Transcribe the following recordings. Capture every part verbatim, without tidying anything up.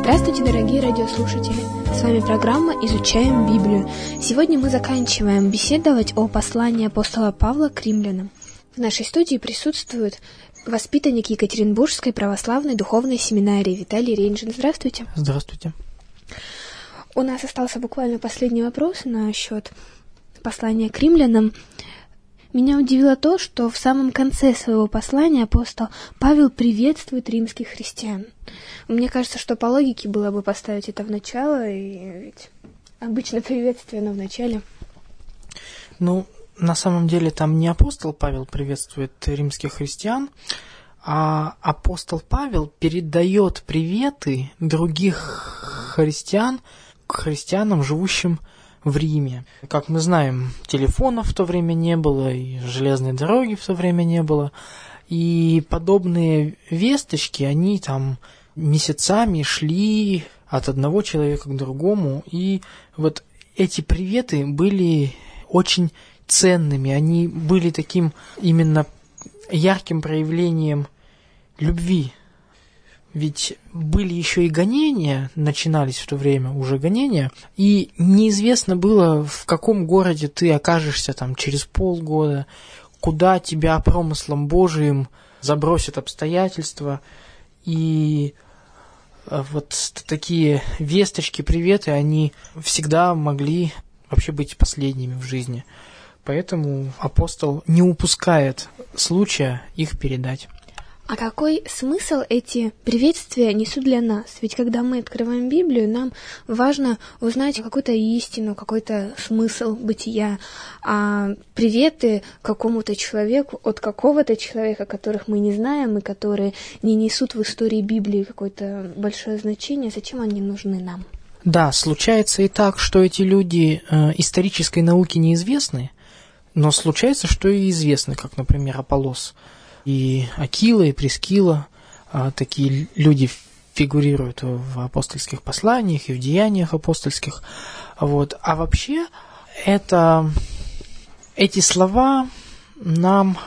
Здравствуйте, дорогие радиослушатели! С вами программа «Изучаем Библию». Сегодня мы заканчиваем беседовать о послании апостола Павла к римлянам. В нашей студии присутствует воспитанник Екатеринбургской православной духовной семинарии Виталий Рейнджин. Здравствуйте! Здравствуйте! У нас остался буквально последний вопрос насчет послания к римлянам. Меня удивило то, что в самом конце своего послания апостол Павел приветствует римских христиан. Мне кажется, что по логике было бы поставить это в начало, и ведь обычно приветствие, оно в начале. Ну, на самом деле там не апостол Павел приветствует римских христиан, а апостол Павел передает приветы других христиан к христианам, живущим в Риме. Как мы знаем, телефонов в то время не было, и железной дороги в то время не было. И подобные весточки, они там месяцами шли от одного человека к другому. И вот эти приветы были очень ценными. Они были таким именно ярким проявлением любви. Ведь были еще и гонения, начинались в то время уже гонения, и неизвестно было, в каком городе ты окажешься там через полгода, куда тебя промыслом Божиим забросят обстоятельства. И вот такие весточки, приветы, они всегда могли вообще быть последними в жизни. Поэтому апостол не упускает случая их передать. А какой смысл эти приветствия несут для нас? Ведь когда мы открываем Библию, нам важно узнать какую-то истину, какой-то смысл бытия. А приветы какому-то человеку от какого-то человека, которых мы не знаем и которые не несут в истории Библии какое-то большое значение, зачем они нужны нам? Да, случается и так, что эти люди э, исторической науке неизвестны, но случается, что и известны, как, например, Аполлос. И Акила, и Прискила, а, такие люди фигурируют в апостольских посланиях и в деяниях апостольских. Вот. А вообще, это, эти слова нам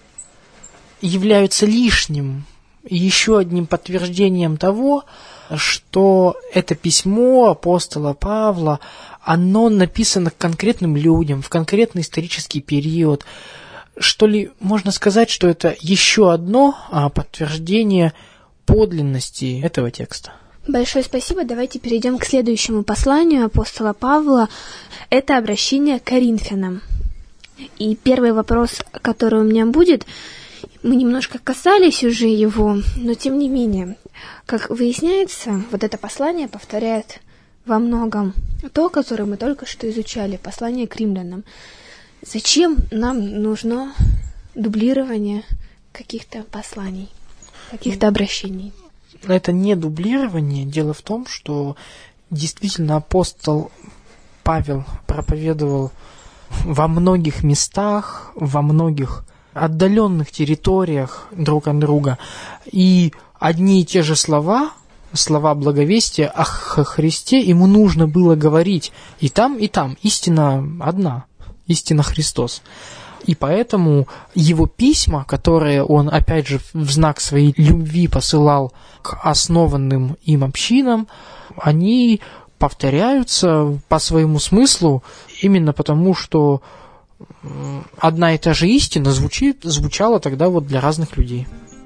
являются лишним, еще одним подтверждением того, что это письмо апостола Павла, оно написано конкретным людям в конкретный исторический период. Что ли, можно сказать, что это еще одно а, подтверждение подлинности этого текста. Большое спасибо. Давайте перейдем к следующему посланию апостола Павла. Это обращение к Коринфянам. И первый вопрос, который у меня будет, мы немножко касались уже его, но тем не менее, как выясняется, вот это послание повторяет во многом то, которое мы только что изучали, послание к римлянам. Зачем нам нужно дублирование каких-то посланий, каких-то обращений? Это не дублирование. Дело в том, что действительно апостол Павел проповедовал во многих местах, во многих отдаленных территориях друг от друга. И одни и те же слова, слова благовестия о Христе ему нужно было говорить и там, и там. Истина одна. Истина Христос. И поэтому его письма, которые он, опять же, в знак своей любви посылал к основанным им общинам, они повторяются по своему смыслу именно потому, что одна и та же истина звучит, звучала тогда вот для разных людей.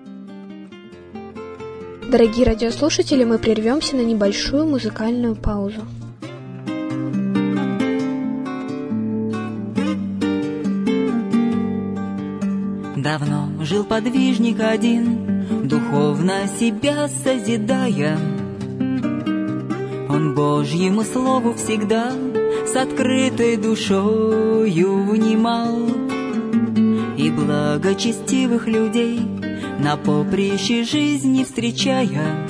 Дорогие радиослушатели, мы прервемся на небольшую музыкальную паузу. Давно жил подвижник один, духовно себя созидая. Он Божьему слову всегда с открытой душою внимал. И благочестивых людей на поприще жизни встречая,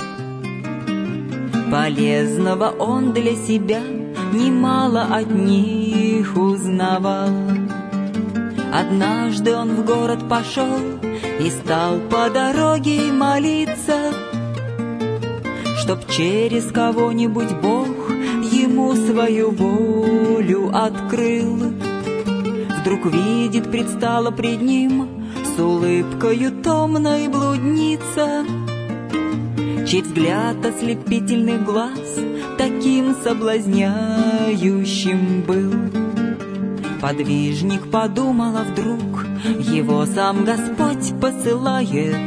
полезного он для себя немало от них узнавал. Однажды он в город пошел и стал по дороге молиться, чтоб через кого-нибудь Бог ему свою волю открыл. Вдруг видит, предстала пред ним с улыбкою томной блудница, чей взгляд ослепительных глаз таким соблазняющим был. Подвижник подумал, а вдруг его сам Господь посылает,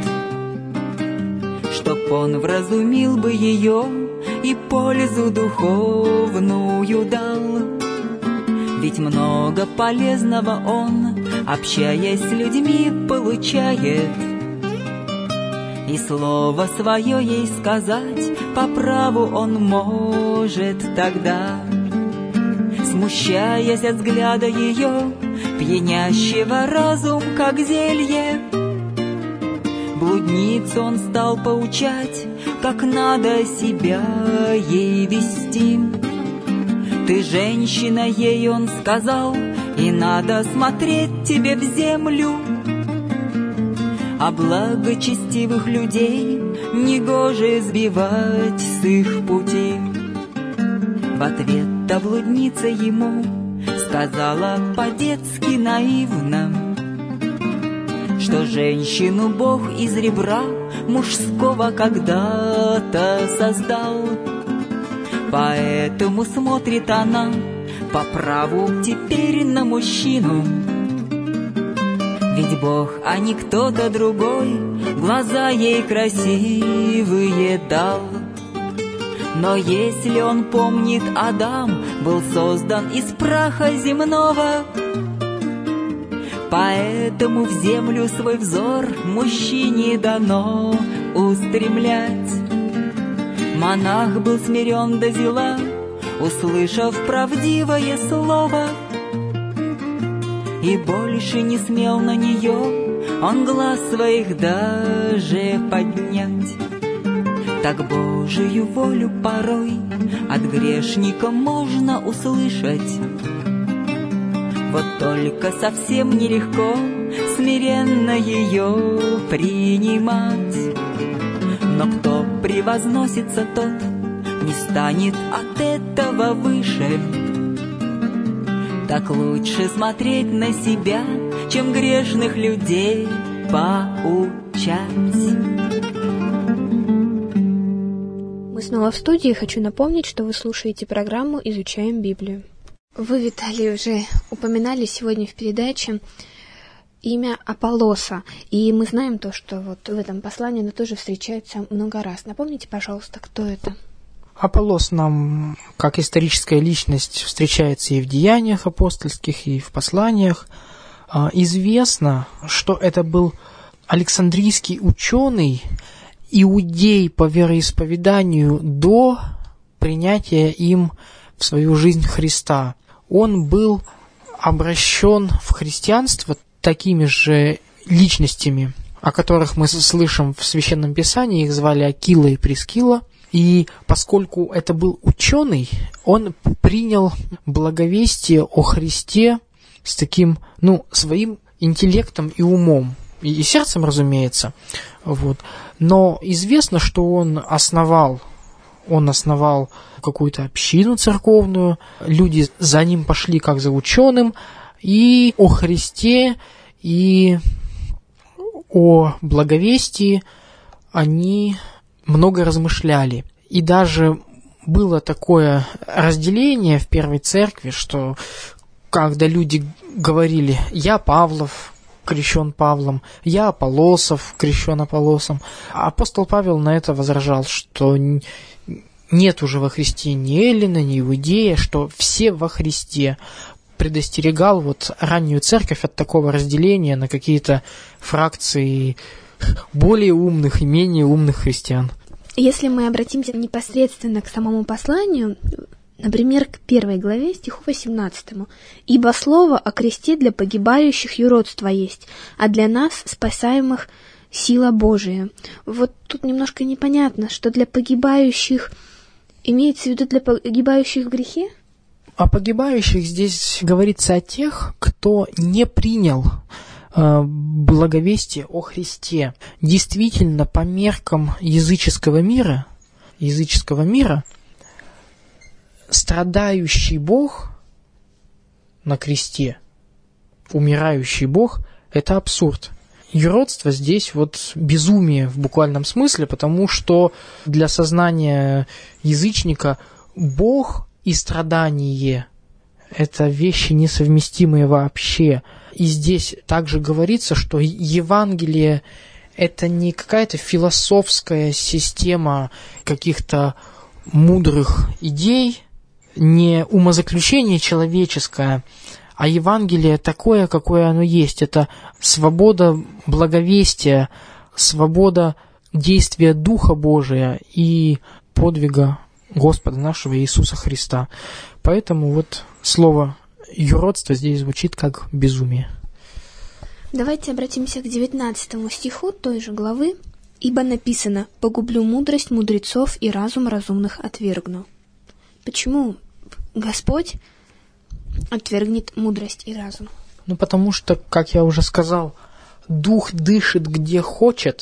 чтоб он вразумил бы ее и пользу духовную дал. Ведь много полезного он, общаясь с людьми, получает, и слово свое ей сказать по праву он может тогда. Смущаясь от взгляда ее, пьянящего разум, как зелье, блудницу он стал поучать, как надо себя ей вести. Ты женщина, ей он сказал, и надо смотреть тебе в землю, а благочестивых людей негоже сбивать с их пути. В ответ-то блудница ему сказала по-детски наивно, что женщину Бог из ребра мужского когда-то создал. Поэтому смотрит она по праву теперь на мужчину. Ведь Бог, а не кто-то другой, глаза ей красивые дал. Но если он помнит, Адам был создан из праха земного, поэтому в землю свой взор мужчине дано устремлять. Монах был смирен до зела, услышав правдивое слово, и больше не смел на нее он глаз своих даже поднять. Так Божию волю порой от грешника можно услышать, вот только совсем нелегко смиренно ее принимать. Но кто превозносится, тот не станет от этого выше. Так лучше смотреть на себя, чем грешных людей поучать. Мы снова в студии. Хочу напомнить, что вы слушаете программу «Изучаем Библию». Вы, Виталий, уже упоминали сегодня в передаче имя Аполлоса. И мы знаем то, что вот в этом послании оно тоже встречается много раз. Напомните, пожалуйста, кто это? Аполлос нам, как историческая личность, встречается и в деяниях апостольских, и в посланиях. Известно, что это был Александрийский ученый, иудей по вероисповеданию до принятия им в свою жизнь Христа. Он был обращен в христианство такими же личностями, о которых мы слышим в Священном Писании. Их звали Акила и Прискила. И поскольку это был ученый, он принял благовестие о Христе с таким, ну, своим интеллектом и умом. И, и сердцем, разумеется. Вот. Но известно, что он основал, он основал какую-то общину церковную, люди за ним пошли как за ученым, и о Христе, и о благовестии они много размышляли. И даже было такое разделение в Первой Церкви, что когда люди говорили «я Павлов», крещен Павлом, «я Аполлосов», крещен Аполлосом, а апостол Павел на это возражал, что нет уже во Христе ни эллина, ни иудея, что все во Христе. Предостерегал вот раннюю церковь от такого разделения на какие-то фракции более умных и менее умных христиан. Если мы обратимся непосредственно к самому посланию, например, к первой главе, стиху восемнадцатому. «Ибо слово о кресте для погибающих юродство есть, а для нас, спасаемых, сила Божия». Вот тут немножко непонятно, что для погибающих имеется в виду для погибающих в грехе? О погибающих здесь говорится о тех, кто не принял э, благовестие о Христе. Действительно, по меркам языческого мира, языческого мира, страдающий Бог на кресте, умирающий Бог – это абсурд. юродство здесь вот безумие в буквальном смысле, потому что для сознания язычника Бог и страдание – это вещи несовместимые вообще. И здесь также говорится, что Евангелие – это не какая-то философская система каких-то мудрых идей, не умозаключение человеческое, а Евангелие такое, какое оно есть. Это свобода благовестия, свобода действия Духа Божия и подвига Господа нашего Иисуса Христа. Поэтому вот слово «юродство» здесь звучит как безумие. Давайте обратимся к девятнадцатому стиху той же главы. «Ибо написано: погублю мудрость мудрецов и разум разумных отвергну». Почему Господь отвергнет мудрость и разум? Ну, потому что, как я уже сказал, Дух дышит где хочет,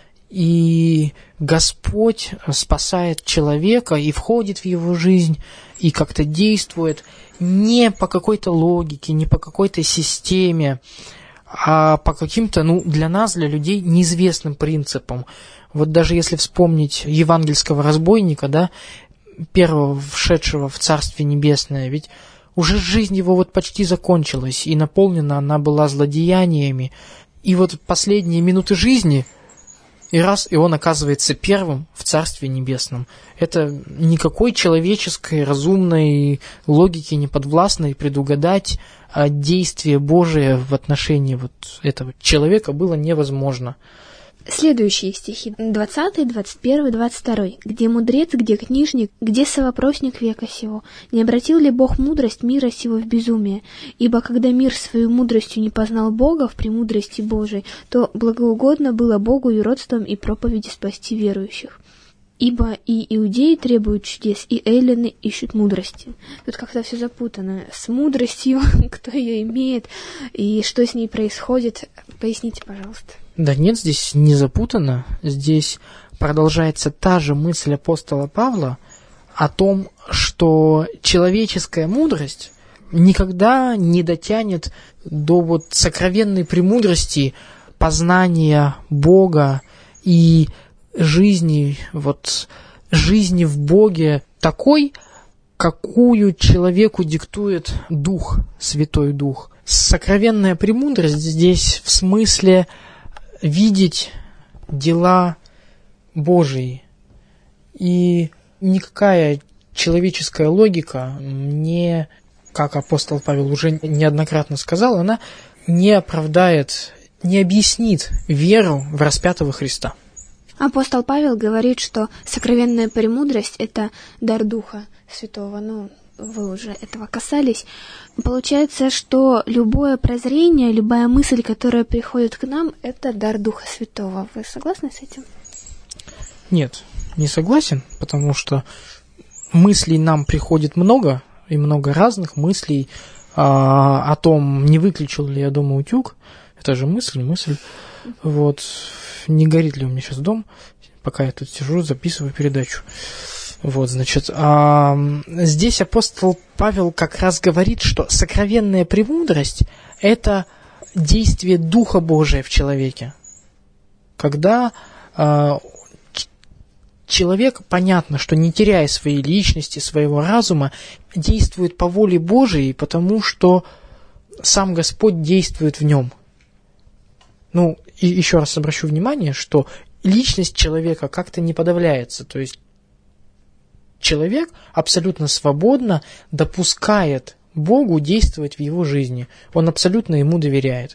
и Господь спасает человека и входит в его жизнь, и как-то действует не по какой-то логике, не по какой-то системе, а по каким-то, ну, для нас, для людей, неизвестным принципам. Вот даже если вспомнить евангельского разбойника, да, первого вшедшего в Царствие Небесное, ведь уже жизнь его вот почти закончилась, и наполнена она была злодеяниями. И вот последние минуты жизни, и раз, и он оказывается первым в Царстве Небесном. Это никакой человеческой, разумной логике не подвластно, и предугадать действие Божие в отношении вот этого человека было невозможно. Следующие стихи, двадцатый, двадцать первый, двадцать второй. «Где мудрец, где книжник, где совопросник века сего? Не обратил ли Бог мудрость мира сего в безумие? Ибо когда мир свою мудростью не познал Бога в премудрости Божией, то благоугодно было Богу юродством и проповеди спасти верующих. Ибо и иудеи требуют чудес, и эллины ищут мудрости». Тут как-то все запутано. С мудростью, кто ее имеет, и что с ней происходит. Поясните, пожалуйста. Да нет, здесь не запутано. Здесь продолжается та же мысль апостола Павла о том, что человеческая мудрость никогда не дотянет до вот сокровенной премудрости познания Бога и жизни, вот, жизни в Боге такой, какую человеку диктует Дух, Святой Дух. Сокровенная премудрость здесь в смысле видеть дела Божии. И никакая человеческая логика не, как апостол Павел уже неоднократно сказал, она не оправдает, не объяснит веру в распятого Христа. Апостол Павел говорит, что сокровенная премудрость – это дар Духа Святого. Ну, вы уже этого касались. Получается, что любое прозрение, любая мысль, которая приходит к нам, это дар Духа Святого. Вы согласны с этим? Нет, не согласен, потому что мыслей нам приходит много, и много разных мыслей а, о том, не выключил ли я дома утюг. Это же мысль, мысль. Вот, не горит ли у меня сейчас дом, пока я тут сижу, записываю передачу. Вот, значит, а, здесь апостол Павел как раз говорит, что сокровенная премудрость – это действие Духа Божия в человеке. Когда а, человек, понятно, что не теряя своей личности, своего разума, действует по воле Божией, потому что сам Господь действует в нем. Ну, и еще раз обращу внимание, что личность человека как-то не подавляется, то есть человек абсолютно свободно допускает Богу действовать в его жизни. Он абсолютно ему доверяет.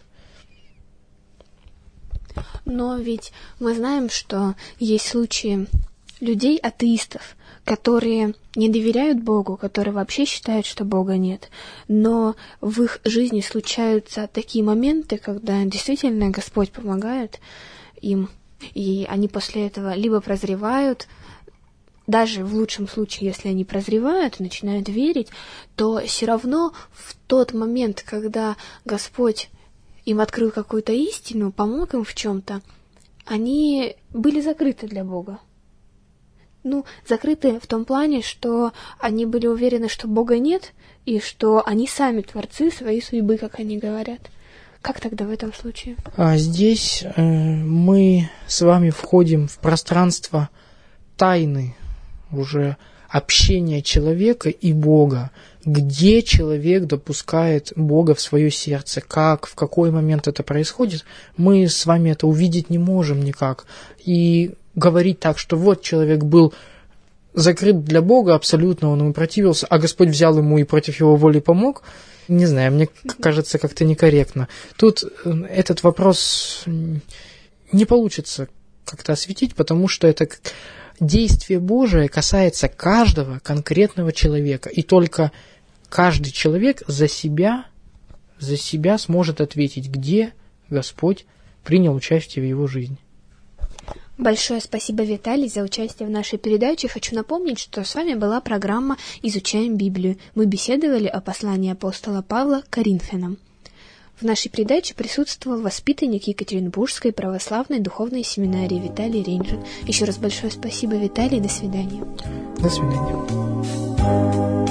Но ведь мы знаем, что есть случаи людей, атеистов, которые не доверяют Богу, которые вообще считают, что Бога нет. Но в их жизни случаются такие моменты, когда действительно Господь помогает им, и они после этого либо прозревают, даже в лучшем случае, если они прозревают, начинают верить, то все равно в тот момент, когда Господь им открыл какую-то истину, помог им в чем-то, они были закрыты для Бога. Ну, закрыты в том плане, что они были уверены, что Бога нет, и что они сами творцы своей судьбы, как они говорят. Как тогда в этом случае? А здесь э, мы с вами входим в пространство тайны, уже общения человека и Бога, где человек допускает Бога в свое сердце, как, в какой момент это происходит, мы с вами это увидеть не можем никак. И говорить так, что вот человек был закрыт для Бога абсолютно, он ему противился, а Господь взял ему и против его воли помог, не знаю, мне кажется как-то некорректно. Тут этот вопрос не получится как-то осветить, потому что это действие Божие касается каждого конкретного человека, и только каждый человек за себя, за себя сможет ответить, где Господь принял участие в его жизни. Большое спасибо, Виталий, за участие в нашей передаче. Хочу напомнить, что с вами была программа «Изучаем Библию». Мы беседовали о послании апостола Павла к Коринфянам. В нашей передаче присутствовал воспитанник Екатеринбургской православной духовной семинарии Виталий Рейнджин. Еще раз большое спасибо, Виталий, до свидания. До свидания.